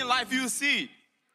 morning, Life You See.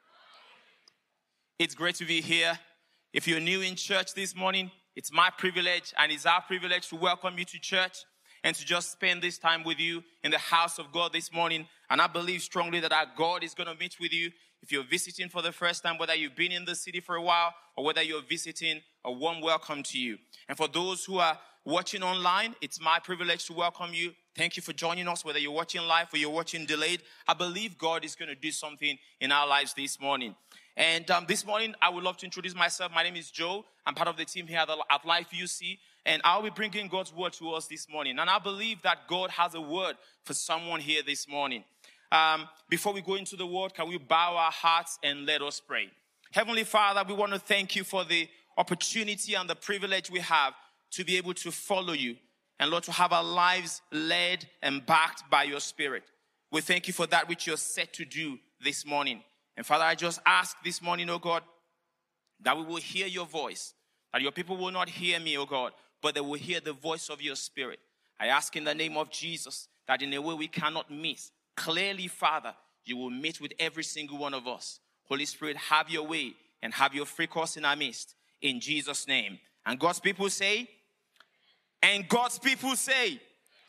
It's great to be here. If you're new in church this morning, it's my privilege and it's our privilege to welcome you to church and to just spend this time with you in the house of God this morning. And I believe strongly that our God is going to meet with you. If you're visiting for the first time, whether you've been in the city for a while or whether you're visiting, a warm welcome to you. And for those who are watching online, it's my privilege to welcome you. Thank you for joining us, whether you're watching live or you're watching delayed. I believe God is going to do something in our lives this morning. And this morning, I would love to introduce myself. My name is Joe. I'm part of the team here at Life UC. And I'll be bringing God's word to us this morning. And I believe that God has a word for someone here this morning. Before we go into the word, can we bow our hearts and let us pray? Heavenly Father, we want to thank you for the opportunity and the privilege we have to be able to follow you. And Lord, to have our lives led and backed by your Spirit. We thank you for that which you're set to do this morning. And Father, I just ask this morning, oh God, that we will hear your voice. That your people will not hear me, oh God, but they will hear the voice of your Spirit. I ask in the name of Jesus that in a way we cannot miss, clearly, Father, you will meet with every single one of us. Holy Spirit, have your way and have your free course in our midst. In Jesus' name. And God's people say, and God's people say,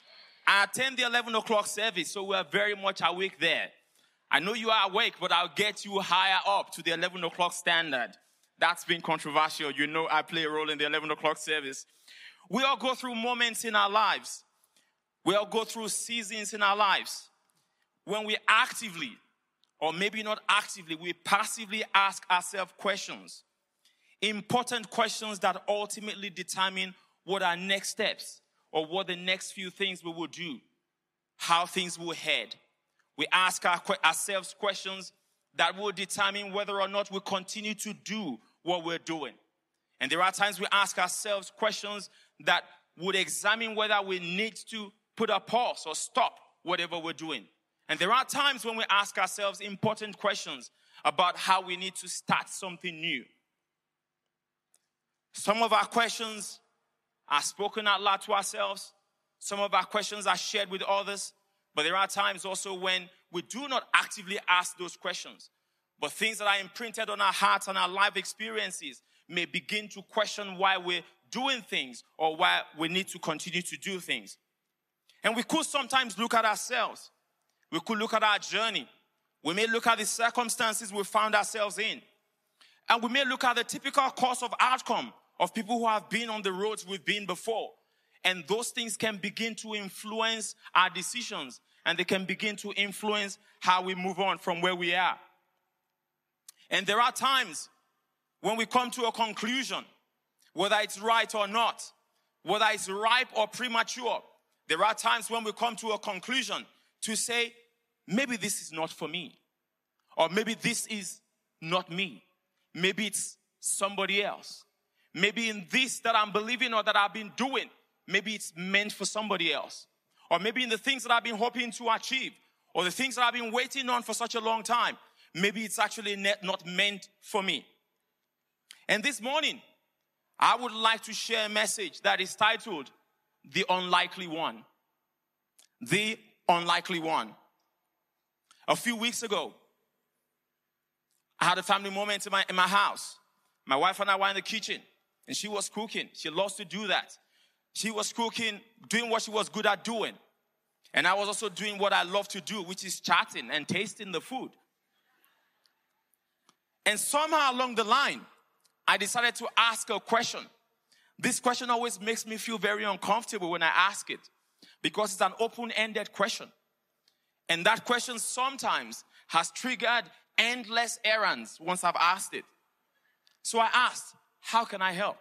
I attend the 11 o'clock service, so we are very much awake there. I know you are awake, but I'll get you higher up to the 11 o'clock standard. That's been controversial. You know I play a role in the 11 o'clock service. We all go through moments in our lives. We all go through seasons in our lives when we actively, or maybe not actively, we passively ask ourselves questions. Important questions that ultimately determine what our next steps or what the next few things we will do, how things will head. We ask ourselves questions that will determine whether or not we continue to do what we're doing. And there are times we ask ourselves questions that would examine whether we need to put a pause or stop whatever we're doing. And there are times when we ask ourselves important questions about how we need to start something new. Some of our questions are spoken out loud to ourselves. Some of our questions are shared with others. But there are times also when we do not actively ask those questions. But things that are imprinted on our hearts and our life experiences may begin to question why we're doing things or why we need to continue to do things. And we could sometimes look at ourselves. We could look at our journey. We may look at the circumstances we found ourselves in. And we may look at the typical course of outcome of people who have been on the roads we've been before. And those things can begin to influence our decisions. And they can begin to influence how we move on from where we are. And there are times when we come to a conclusion, whether it's right or not, whether it's ripe or premature. There are times when we come to a conclusion to say, maybe this is not for me. Or maybe this is not me. Maybe it's somebody else. Maybe in this that I'm believing or that I've been doing, maybe it's meant for somebody else. Or maybe in the things that I've been hoping to achieve, or the things that I've been waiting on for such a long time, maybe it's actually not meant for me. And this morning, I would like to share a message that is titled, The Unlikely One. The Unlikely One. A few weeks ago, I had a family moment in my house. My wife and I were in the kitchen, and she was cooking. She loves to do that. She was cooking, doing what she was good at doing. And I was also doing what I love to do, which is chatting and tasting the food. And somehow along the line, I decided to ask a question. This question always makes me feel very uncomfortable when I ask it, because it's an open-ended question. And that question sometimes has triggered endless errands once I've asked it. So I asked, how can I help?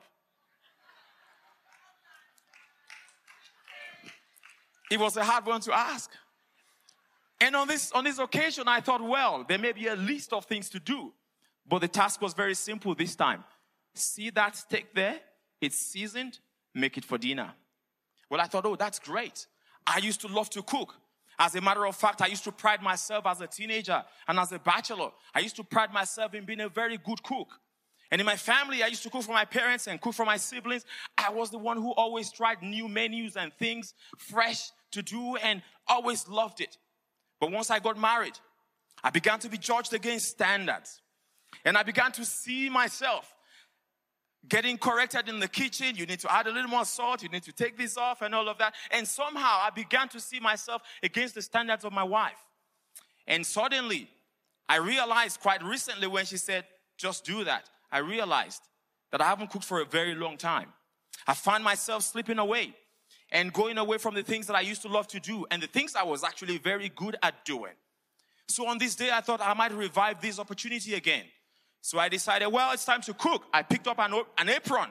It was a hard one to ask. And on this occasion, I thought, well, there may be a list of things to do. But the task was very simple this time. See that steak there? It's seasoned. Make it for dinner. Well, I thought, oh, that's great. I used to love to cook. As a matter of fact, I used to pride myself as a teenager and as a bachelor. I used to pride myself in being a very good cook. And in my family, I used to cook for my parents and cook for my siblings. I was the one who always tried new menus and things fresh to do and always loved it. But once I got married, I began to be judged against standards. And I began to see myself getting corrected in the kitchen. You need to add a little more salt. You need to take this off and all of that. And somehow I began to see myself against the standards of my wife. And suddenly, I realized quite recently when she said, just do that, I realized that I haven't cooked for a very long time. I found myself slipping away and going away from the things that I used to love to do and the things I was actually very good at doing. So on this day, I thought I might revive this opportunity again. So I decided, well, it's time to cook. I picked up an apron,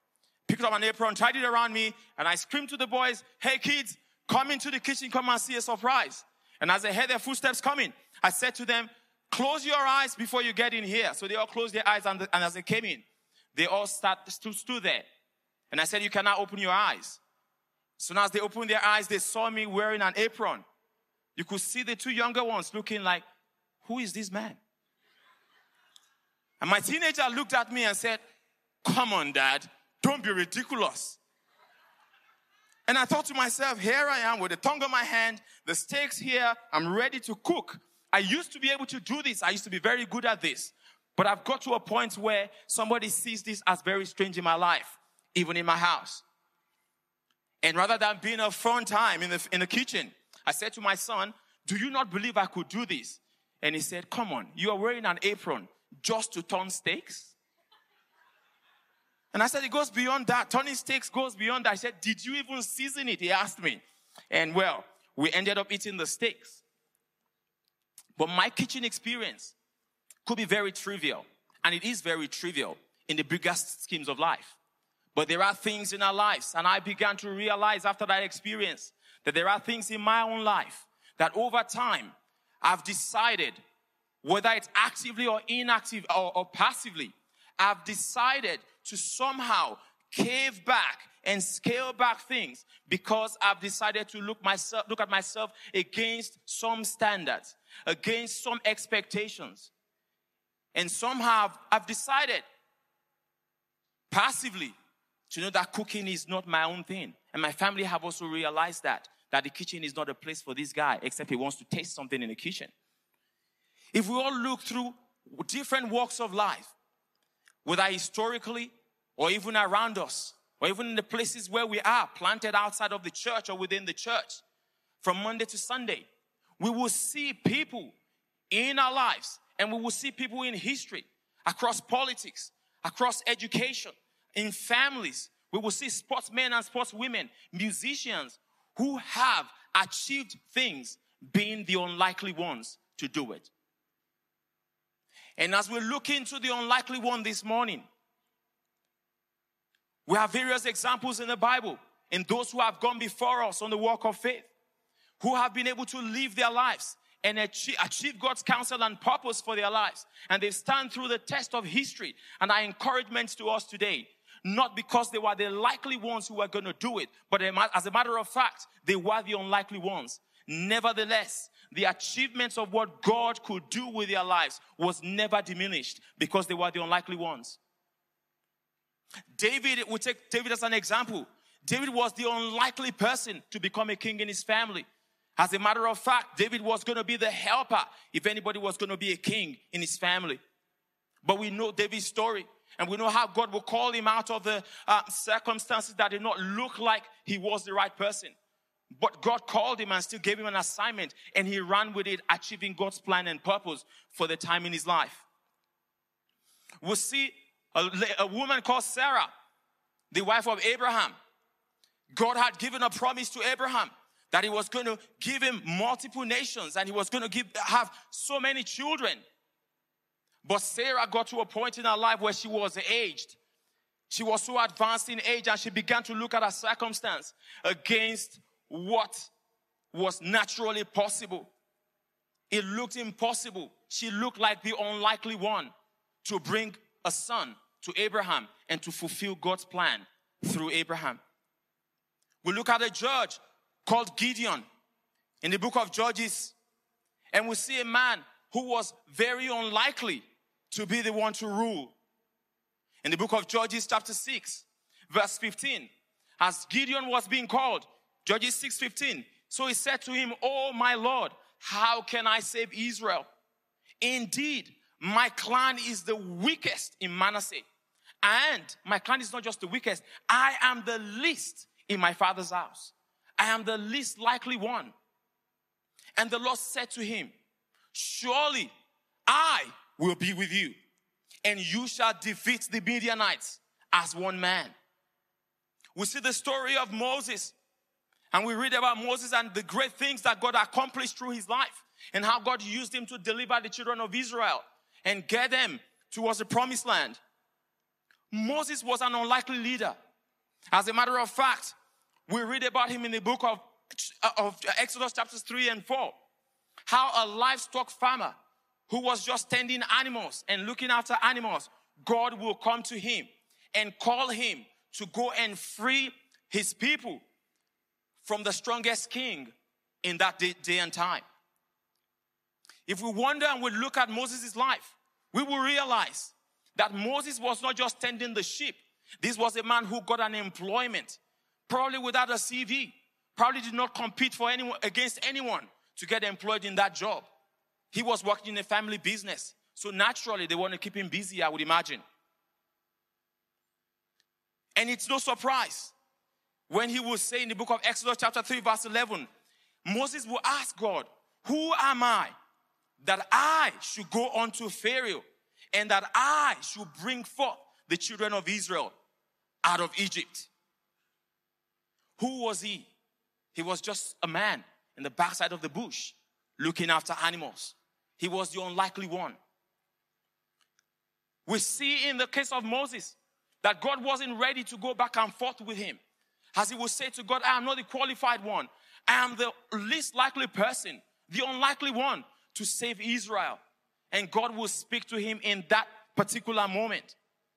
tied it around me, and I screamed to the boys, hey kids, come into the kitchen, come and see a surprise. And as I heard their footsteps coming, I said to them, close your eyes before you get in here. So they all closed their eyes, and as they came in, they all stood there. And I said, you cannot open your eyes. So now as they opened their eyes, they saw me wearing an apron. You could see the two younger ones looking like, who is this man? And my teenager looked at me and said, come on, Dad, don't be ridiculous. And I thought to myself, here I am with the tongue in my hand, the steaks here, I'm ready to cook. I used to be able to do this. I used to be very good at this. But I've got to a point where somebody sees this as very strange in my life, even in my house. And rather than being a fun time in the kitchen, I said to my son, do you not believe I could do this? And he said, come on, you are wearing an apron just to turn steaks? And I said, it goes beyond that. Turning steaks goes beyond that. I said, did you even season it? He asked me. And well, we ended up eating the steaks. But my kitchen experience could be very trivial. And it is very trivial in the biggest schemes of life. But there are things in our lives, and I began to realize after that experience that there are things in my own life that over time I've decided, whether it's actively or inactive or passively, I've decided to somehow cave back and scale back things because I've decided to look at myself against some standards, against some expectations. And somehow I've decided passively to know that cooking is not my own thing. And my family have also realized that the kitchen is not a place for this guy, except he wants to taste something in the kitchen. If we all look through different walks of life, whether historically or even around us, or even in the places where we are, planted outside of the church or within the church, from Monday to Sunday, we will see people in our lives, and we will see people in history, across politics, across education, in families. We will see sportsmen and sportswomen, musicians who have achieved things being the unlikely ones to do it. And as we look into the unlikely one this morning, we have various examples in the Bible and those who have gone before us on the walk of faith, who have been able to live their lives and achieve God's counsel and purpose for their lives. And they stand through the test of history. And our encouragement to us today, not because they were the likely ones who were going to do it, but as a matter of fact, they were the unlikely ones. Nevertheless, the achievements of what God could do with their lives was never diminished because they were the unlikely ones. David, we take David as an example. David was the unlikely person to become a king in his family. As a matter of fact, David was going to be the helper if anybody was going to be a king in his family. But we know David's story. And we know how God will call him out of the circumstances that did not look like he was the right person. But God called him and still gave him an assignment. And he ran with it, achieving God's plan and purpose for the time in his life. We'll see a woman called Sarah, the wife of Abraham. God had given a promise to Abraham that he was going to give him multiple nations and he was going to have so many children. But Sarah got to a point in her life where she was aged. She was so advanced in age and she began to look at her circumstance against what was naturally possible. It looked impossible. She looked like the unlikely one to bring a son to Abraham and to fulfill God's plan through Abraham. We look at a judge called Gideon in the book of Judges, and we see a man who was very unlikely to be the one to rule. In the book of Judges chapter 6, verse 15, as Gideon was being called, Judges 6:15, so he said to him, "Oh my Lord, how can I save Israel?" Indeed, my clan is the weakest in Manasseh. And my clan is not just the weakest. I am the least in my father's house. I am the least likely one. And the Lord said to him, surely I will be with you, and you shall defeat the Midianites as one man. We see the story of Moses, and we read about Moses and the great things that God accomplished through his life, and how God used him to deliver the children of Israel and get them towards the promised land. Moses was an unlikely leader. As a matter of fact, we read about him in the book of Exodus chapters 3 and 4. How a livestock farmer who was just tending animals and looking after animals, God will come to him and call him to go and free his people from the strongest king in that day and time. If we wonder and we look at Moses' life, we will realize that Moses was not just tending the sheep. This was a man who got an employment, probably without a CV, probably did not compete for anyone against anyone to get employed in that job. He was working in a family business, so naturally they want to keep him busy, I would imagine. And it's no surprise when he will say in the book of Exodus chapter 3 verse 11, Moses will ask God, who am I that I should go unto Pharaoh and that I should bring forth the children of Israel out of Egypt? Who was he? He was just a man in the backside of the bush looking after animals. He was the unlikely one. We see in the case of Moses that God wasn't ready to go back and forth with him. As he would say to God, I am not the qualified one. I am the least likely person, the unlikely one to save Israel. And God will speak to him in that particular moment.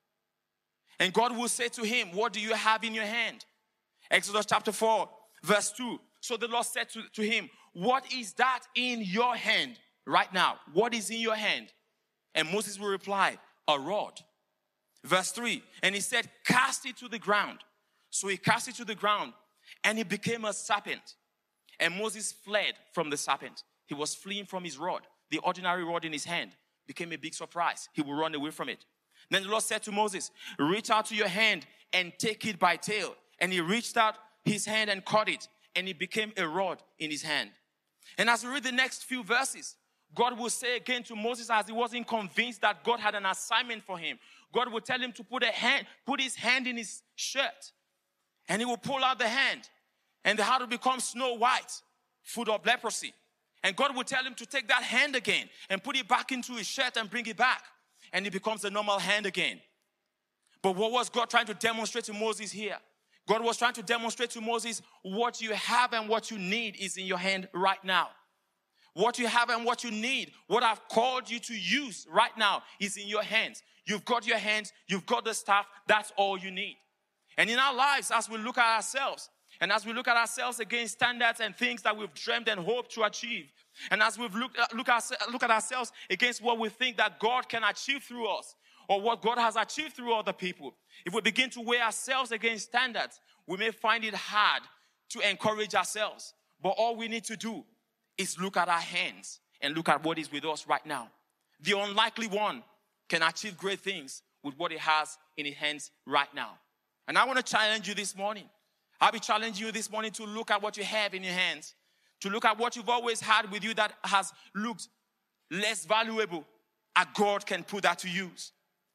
And God will say to him, what do you have in your hand? Exodus chapter 4, verse 2. So the Lord said to him, what is that in your hand right now? What is in your hand? And Moses will reply, a rod. Verse 3, and he said, cast it to the ground. So he cast it to the ground, and it became a serpent. And Moses fled from the serpent. He was fleeing from his rod. The ordinary rod in his hand became a big surprise. He will run away from it. Then the Lord said to Moses, reach out to your hand and take it by tail. And he reached out his hand and caught it, and it became a rod in his hand. And as we read the next few verses, God will say again to Moses, as he wasn't convinced that God had an assignment for him, God will tell him to put his hand in his shirt, and he will pull out the hand, and the hand will become snow white, full of leprosy. And God will tell him to take that hand again and put it back into his shirt and bring it back, and it becomes a normal hand again. But what was God trying to demonstrate to Moses here? God was trying to demonstrate to Moses, what you have and what you need is in your hand right now. What you have and what you need, what I've called you to use right now is in your hands. You've got your hands, you've got the stuff, that's all you need. And in our lives, as we look at ourselves, and as we look at ourselves against standards and things that we've dreamed and hoped to achieve, and as we've look at ourselves against what we think that God can achieve through us, or what God has achieved through other people, if we begin to weigh ourselves against standards, we may find it hard to encourage ourselves. But all we need to do is look at our hands and look at what is with us right now. The unlikely one can achieve great things with what he has in his hands right now. And I want to challenge you this morning. I'll be challenging you this morning to look at what you have in your hands, to look at what you've always had with you that has looked less valuable, and God can put that to use.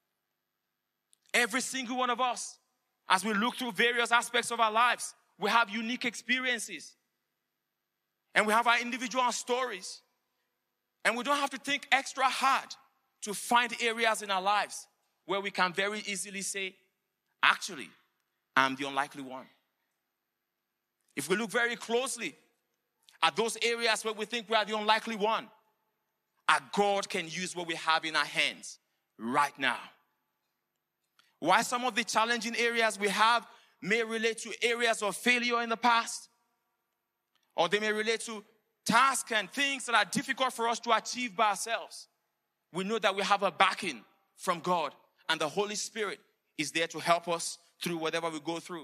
Every single one of us, as we look through various aspects of our lives, we have unique experiences. And we have our individual stories. And we don't have to think extra hard to find areas in our lives where we can very easily say, actually, I'm the unlikely one. If we look very closely at those areas where we think we are the unlikely one, our God can use what we have in our hands right now. While some of the challenging areas we have may relate to areas of failure in the past, or they may relate to tasks and things that are difficult for us to achieve by ourselves, we know that we have a backing from God, and the Holy Spirit is there to help us through whatever we go through.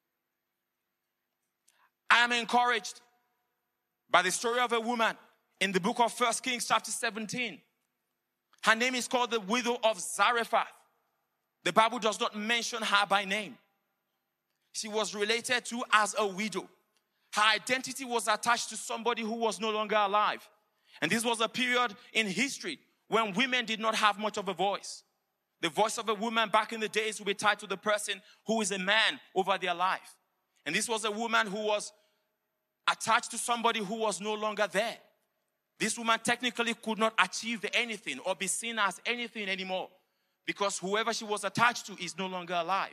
I am encouraged by the story of a woman in the book of 1 Kings chapter 17, Her name is called the widow of Zarephath. The Bible does not mention her by name. She was related to as a widow. Her identity was attached to somebody who was no longer alive. And this was a period in history when women did not have much of a voice. The voice of a woman back in the days would be tied to the person who is a man over their life. And this was a woman who was attached to somebody who was no longer there. This woman technically could not achieve anything or be seen as anything anymore because whoever she was attached to is no longer alive.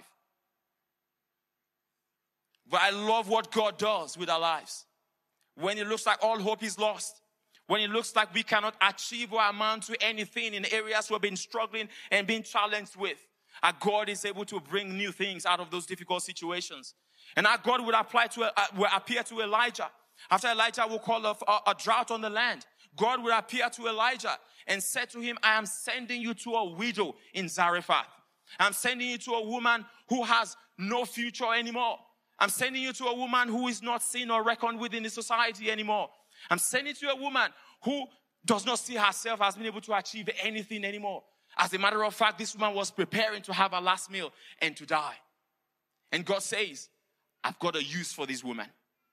But I love what God does with our lives. When it looks like all hope is lost, when it looks like we cannot achieve or amount to anything in areas we've been struggling and being challenged with, our God is able to bring new things out of those difficult situations. And our God will appear to Elijah. After Elijah will call a drought on the land, God will appear to Elijah and said to him, I am sending you to a widow in Zarephath. I'm sending you to a woman who has no future anymore. I'm sending you to a woman who is not seen or reckoned with in the society anymore. I'm sending you to a woman who does not see herself as being able to achieve anything anymore. As a matter of fact, this woman was preparing to have her last meal and to die. And God says, I've got a use for this woman.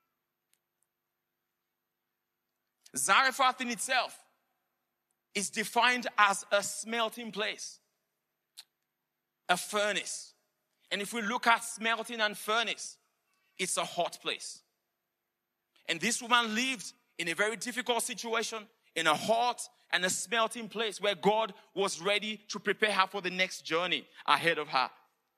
Zarephath in itself is defined as a smelting place, a furnace. And if we look at smelting and furnace, it's a hot place. And this woman lived in a very difficult situation, in a hot and a smelting place where God was ready to prepare her for the next journey ahead of her.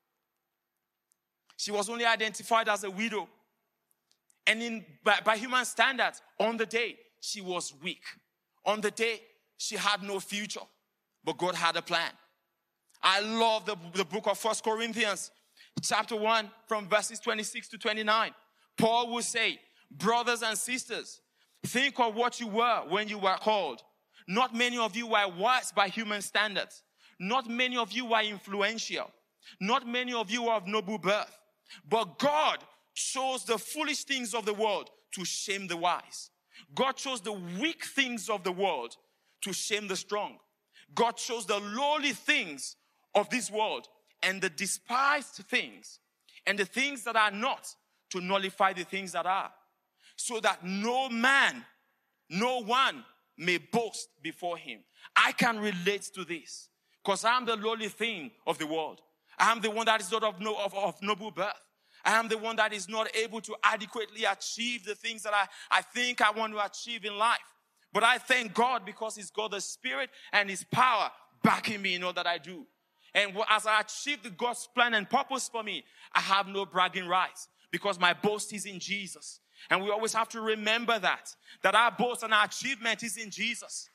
She was only identified as a widow. And by human standards, on the day, she was weak. On the day, she had no future. But God had a plan. I love the book of 1 Corinthians, chapter 1, from verses 26 to 29. Paul will say, brothers and sisters, think of what you were when you were called. Not many of you were wise by human standards. Not many of you were influential. Not many of you were of noble birth. But God chose the foolish things of the world to shame the wise. God chose the weak things of the world to shame the strong. God chose the lowly things of this world and the despised things and the things that are not to nullify the things that are, so that no one may boast before him. I can relate to this because I'm the lowly thing of the world. I am the one that is not of noble birth. I am the one that is not able to adequately achieve the things that I think I want to achieve in life. But I thank God because He's got the Spirit and His power backing me in all that I do. And as I achieve the God's plan and purpose for me, I have no bragging rights because my boast is in Jesus. And we always have to remember that our boast and our achievement is in Jesus.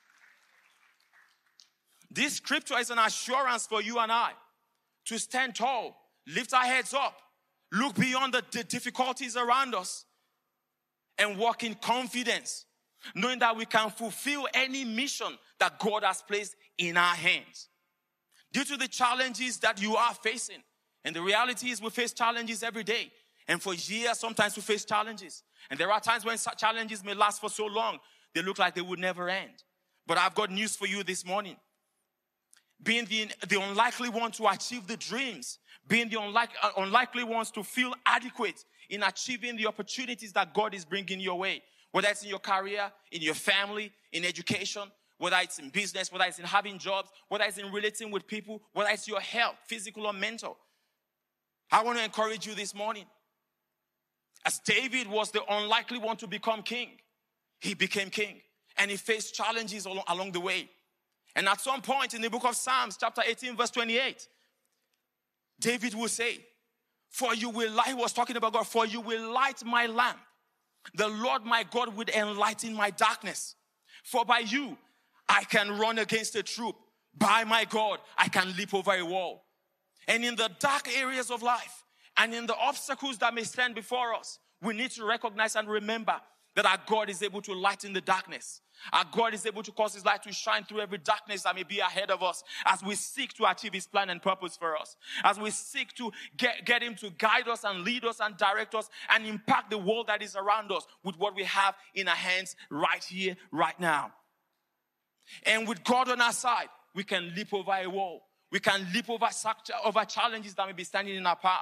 This scripture is an assurance for you and I to stand tall, lift our heads up, look beyond the difficulties around us, and walk in confidence, knowing that we can fulfill any mission that God has placed in our hands. Due to the challenges that you are facing, and the reality is we face challenges every day, and for years sometimes we face challenges. And there are times when such challenges may last for so long, they look like they would never end. But I've got news for you this morning. Being the unlikely one to achieve the dreams, being the unlikely ones to feel adequate in achieving the opportunities that God is bringing your way, whether it's in your career, in your family, in education, whether it's in business, whether it's in having jobs, whether it's in relating with people, whether it's your health, physical or mental. I want to encourage you this morning. As David was the unlikely one to become king, he became king, and he faced challenges along the way. And at some point in the book of Psalms, chapter 18, verse 28, David will say, he was talking about God, for you will light my lamp. The Lord my God would enlighten my darkness. For by you, I can run against a troop. By my God, I can leap over a wall. And in the dark areas of life, and in the obstacles that may stand before us, we need to recognize and remember that our God is able to lighten the darkness. Our God is able to cause His light to shine through every darkness that may be ahead of us as we seek to achieve His plan and purpose for us. As we seek to get Him to guide us and lead us and direct us and impact the world that is around us with what we have in our hands right here, right now. And with God on our side, we can leap over a wall. We can leap over challenges that may be standing in our path.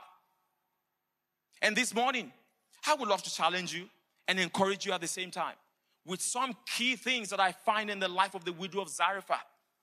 And this morning, I would love to challenge you and encourage you at the same time with some key things that I find in the life of the widow of Zarephath.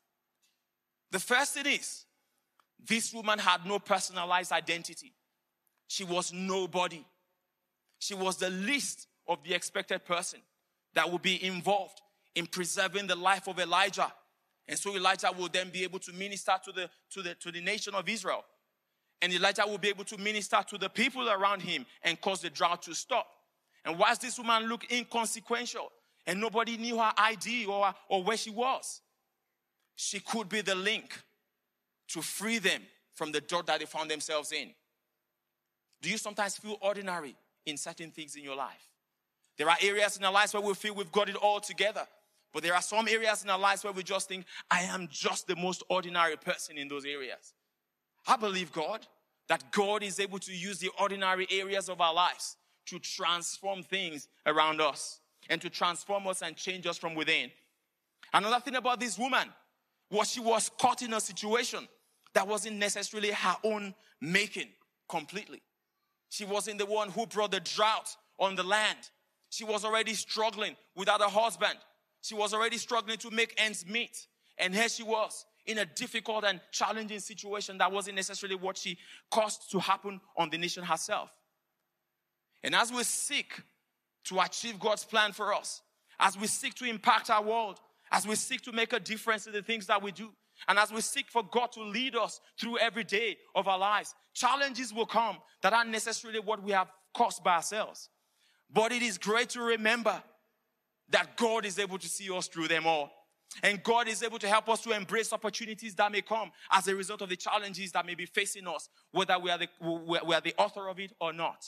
The first thing is, this woman had no personalized identity. She was nobody. She was the least of the expected person that would be involved in preserving the life of Elijah. And so Elijah will then be able to minister to the nation of Israel. And Elijah will be able to minister to the people around him and cause the drought to stop. And whilst this woman looked inconsequential and nobody knew her ID or where she was, she could be the link to free them from the dirt that they found themselves in. Do you sometimes feel ordinary in certain things in your life? There are areas in our lives where we feel we've got it all together. But there are some areas in our lives where we just think, I am just the most ordinary person in those areas. I believe God, that God is able to use the ordinary areas of our lives to transform things around us and to transform us and change us from within. Another thing about this woman was she was caught in a situation that wasn't necessarily her own making completely. She wasn't the one who brought the drought on the land. She was already struggling without a husband. She was already struggling to make ends meet. And here she was in a difficult and challenging situation that wasn't necessarily what she caused to happen on the nation herself. And as we seek to achieve God's plan for us, as we seek to impact our world, as we seek to make a difference in the things that we do, and as we seek for God to lead us through every day of our lives, challenges will come that aren't necessarily what we have caused by ourselves. But it is great to remember that God is able to see us through them all. And God is able to help us to embrace opportunities that may come as a result of the challenges that may be facing us, whether we are the author of it or not.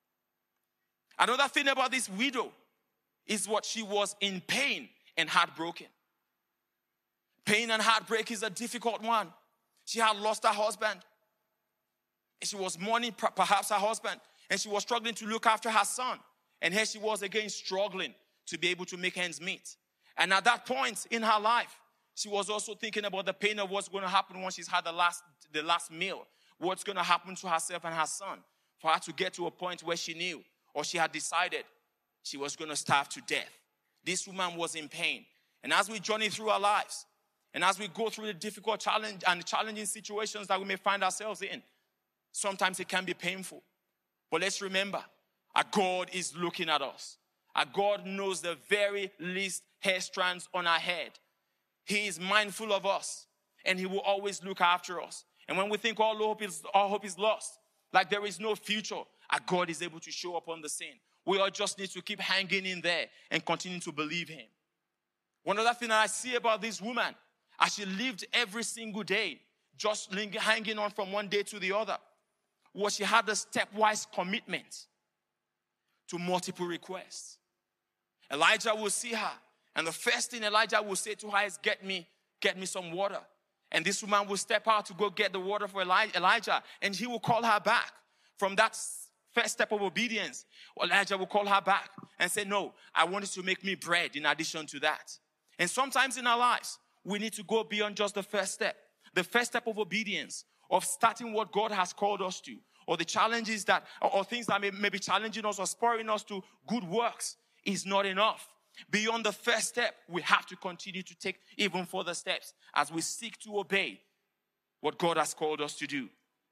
Another thing about this widow is what she was in pain and heartbroken. Pain and heartbreak is a difficult one. She had lost her husband. And she was mourning perhaps her husband. And she was struggling to look after her son. And here she was again struggling to be able to make ends meet. And at that point in her life, she was also thinking about the pain of what's going to happen once she's had the last meal. What's going to happen to herself and her son for her to get to a point where she knew or she had decided she was going to starve to death. This woman was in pain. And as we journey through our lives, and as we go through the difficult challenge and challenging situations that we may find ourselves in, sometimes it can be painful. But let's remember, our God is looking at us. Our God knows the very least hair strands on our head. He is mindful of us, and He will always look after us. And when we think all hope is lost, like there is no future, our God is able to show up on the scene. We all just need to keep hanging in there and continue to believe Him. One other thing that I see about this woman, as she lived every single day, just hanging on from one day to the other, was she had a stepwise commitment to multiple requests. Elijah will see her, and the first thing Elijah will say to her is, get me some water. And this woman will step out to go get the water for Elijah, and he will call her back. From that first step of obedience, Elijah will call her back and say, no, I want you to make me bread in addition to that. And sometimes in our lives, we need to go beyond just the first step. The first step of obedience, of starting what God has called us to, or the challenges that, or things that may be challenging us or spurring us to good works, is not enough. Beyond the first step, we have to continue to take even further steps as we seek to obey what God has called us to do.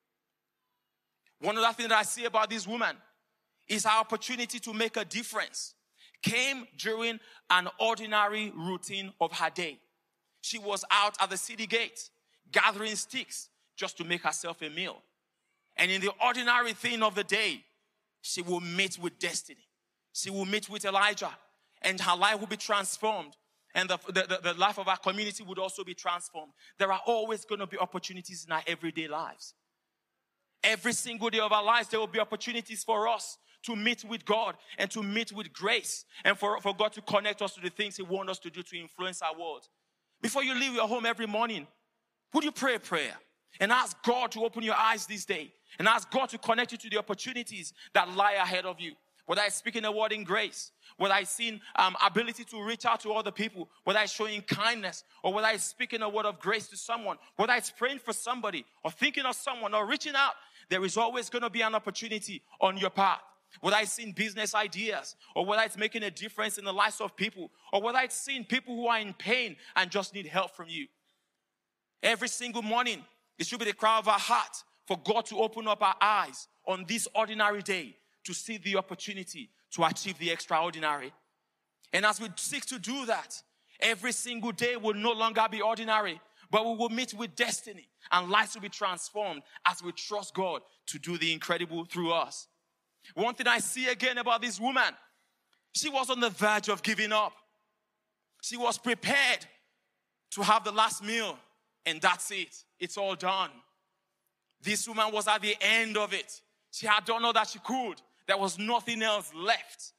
One other thing that I see about this woman is our opportunity to make a difference came during an ordinary routine of her day. She was out at the city gate gathering sticks just to make herself a meal. And in the ordinary thing of the day, she will meet with destiny. She will meet with Elijah, and her life will be transformed. And the life of our community would also be transformed. There are always going to be opportunities in our everyday lives. Every single day of our lives, there will be opportunities for us to meet with God and to meet with grace, and for God to connect us to the things He wants us to do to influence our world. Before you leave your home every morning, would you pray a prayer and ask God to open your eyes this day and ask God to connect you to the opportunities that lie ahead of you? whether it's speaking a word in grace, whether it's seeing ability to reach out to other people, whether it's showing kindness, or whether it's speaking a word of grace to someone, whether it's praying for somebody, or thinking of someone, or reaching out, there is always going to be an opportunity on your path. Whether it's seeing business ideas, or whether it's making a difference in the lives of people, or whether it's seeing people who are in pain and just need help from you. Every single morning, it should be the cry of our heart for God to open up our eyes on this ordinary day to see the opportunity to achieve the extraordinary. And as we seek to do that, every single day will no longer be ordinary, but we will meet with destiny, and lives will be transformed as we trust God to do the incredible through us. One thing I see again about this woman, she was on the verge of giving up. She was prepared to have the last meal, and that's it. It's all done. This woman was at the end of it. She had done all that she could. There was nothing else left.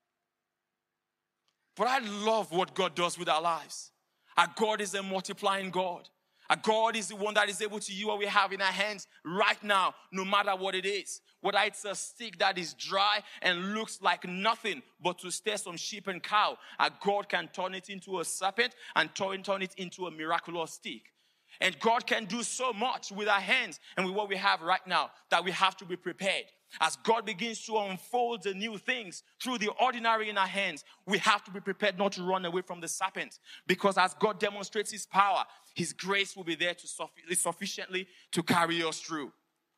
But I love what God does with our lives. Our God is a multiplying God. Our God is the one that is able to use what we have in our hands right now, no matter what it is. Whether it's a stick that is dry and looks like nothing but to stare some sheep and cow, our God can turn it into a serpent and turn it into a miraculous stick. And God can do so much with our hands and with what we have right now that we have to be prepared. As God begins to unfold the new things through the ordinary in our hands, we have to be prepared not to run away from the serpent. Because as God demonstrates his power, his grace will be there to sufficiently to carry us through.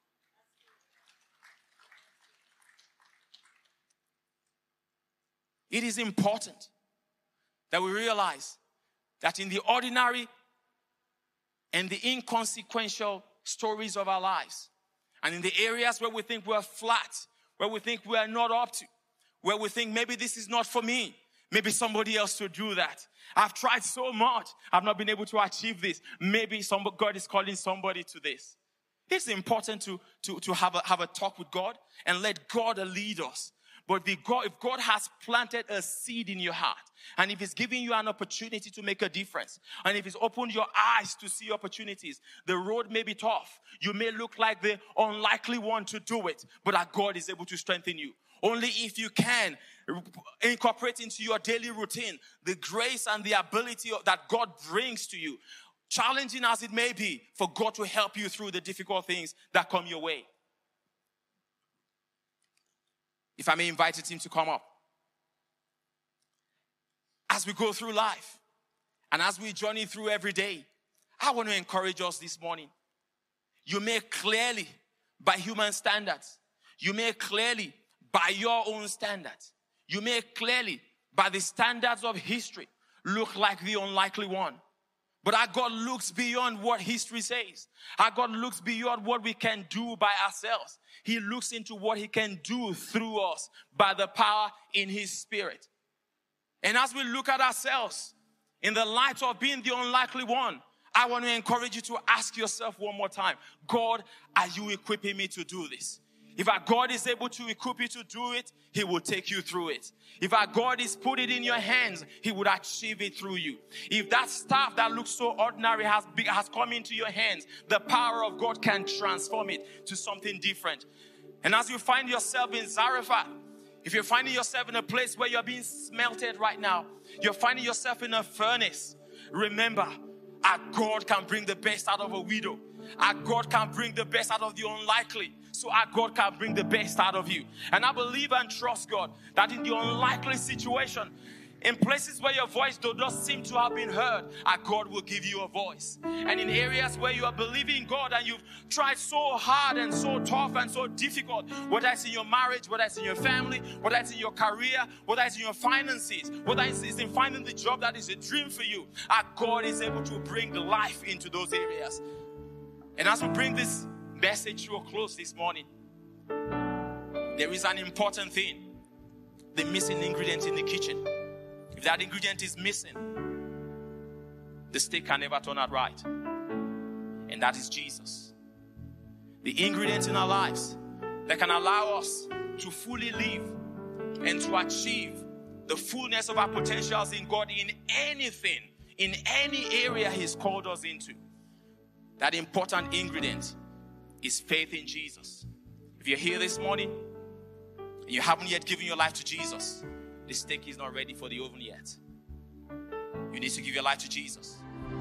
It is important that we realize that in the ordinary and the inconsequential stories of our lives, and in the areas where we think we're flat, where we think we are not up to, where we think maybe this is not for me, maybe somebody else should do that. I've tried so much, I've not been able to achieve this. Maybe God is calling somebody to this. It's important to have a talk with God and let God lead us. But if God has planted a seed in your heart, and if he's giving you an opportunity to make a difference, and if he's opened your eyes to see opportunities, the road may be tough. You may look like the unlikely one to do it, but our God is able to strengthen you. Only if you can incorporate into your daily routine the grace and the ability that God brings to you, challenging as it may be, for God to help you through the difficult things that come your way. If I may invite the team to come up. As we go through life and as we journey through every day, I want to encourage us this morning. You may clearly, by human standards, you may clearly, by your own standards, you may clearly, by the standards of history, look like the unlikely one. But our God looks beyond what history says. Our God looks beyond what we can do by ourselves. He looks into what he can do through us by the power in his Spirit. And as we look at ourselves in the light of being the unlikely one, I want to encourage you to ask yourself one more time, God, are you equipping me to do this? If our God is able to equip you to do it, he will take you through it. If our God is put it in your hands, he would achieve it through you. If that stuff that looks so ordinary has come into your hands, the power of God can transform it to something different. And as you find yourself in Zarephath, if you're finding yourself in a place where you're being smelted right now, you're finding yourself in a furnace, remember, our God can bring the best out of a widow. Our God can bring the best out of the unlikely. So our God can bring the best out of you. And I believe and trust God that in the unlikely situation, in places where your voice does not seem to have been heard, our God will give you a voice. And in areas where you are believing God and you've tried so hard and so tough and so difficult, whether it's in your marriage, whether it's in your family, whether it's in your career, whether it's in your finances, whether it's in finding the job that is a dream for you, our God is able to bring the life into those areas. And as we bring this message to a close this morning, there is an important thing, the missing ingredient in the kitchen. If that ingredient is missing, the steak can never turn out right. And that is Jesus. The ingredient in our lives that can allow us to fully live and to achieve the fullness of our potentials in God in anything, in any area he's called us into. That important ingredient is faith in Jesus. If you're here this morning and you haven't yet given your life to Jesus, the steak is not ready for the oven yet. You need to give your life to Jesus.